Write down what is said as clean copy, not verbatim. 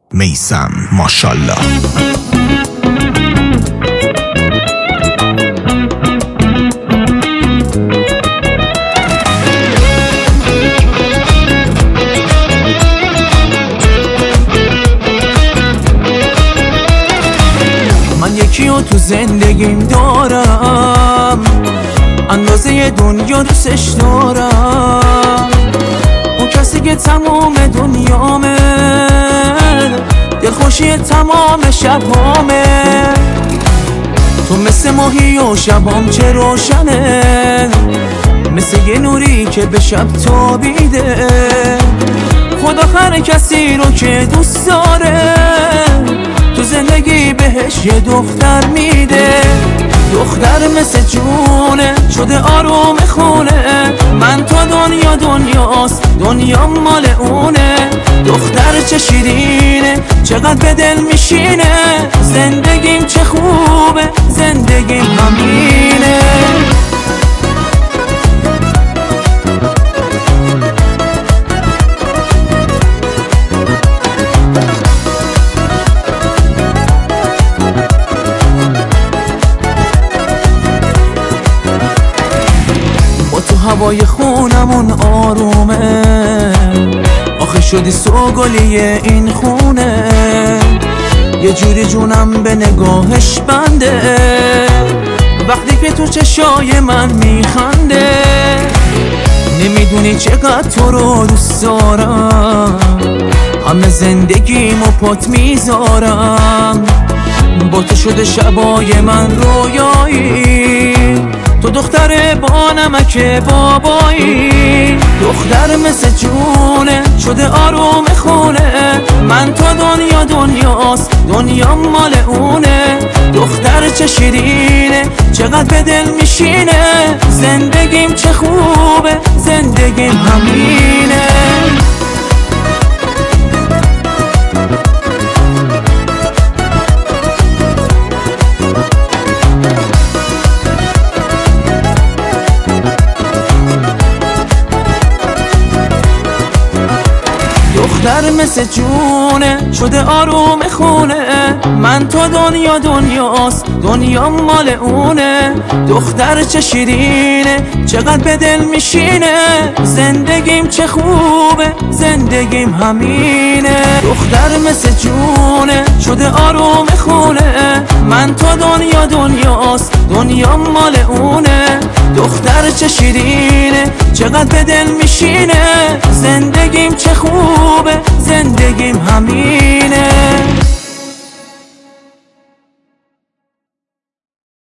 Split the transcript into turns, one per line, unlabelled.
میثم ماشالله.
من یکی رو تو زندگیم دارم، اندازه دنیا دوستش دارم. اون کسی که تمام دنیامه، دلخوشی تمام شبامه. تو مثل ماهی و شبام چه روشنه، مثل یه نوری که به شب تابیده. خدا هر کسی رو که دوست داره تو زندگی بهش یه دختر میده. دختر مثل جونه شده آروم خونه، من تو دنیا دنیاست، دنیا مال اونه. دختر چه شیرینه، چقدر به دل میشینه. زندگیم چه خوبه، زندگیم همینه. هوای خونمون آرومه، آخه شدی سوگلی این خونه. یه جوری جونم به نگاهش بنده، وقتی که تو چشای من میخنده. نمیدونی چقدر تو رو دوست دارم، همه زندگیمو پات میذارم. با تو شده شبای من رویایی، تو دختر با نمک بابایی. دختر مثل جونه شده آروم خونه، من تو دنیا دنیاست، دنیا مال اونه. دختر چه شیرینه، چقدر به دل میشینه. زندگیم چه خوبه، زندگیم همینه. دختر مثل جونه شده آروم خونه، من تو دنیا دنیاست، دنیا مال اونه. دختر چه شیرینه، چقدر به دل میشینه. زندگیم چه خوبه، زندگیم همینه. دختر مثل جونه شده آروم خونه، من تو دنیا دنیاست، دنیا مال اونه. دختر چه شیرینه، چقدر به دل میشینه. زندگیم چه خوبه، زندگیم همین.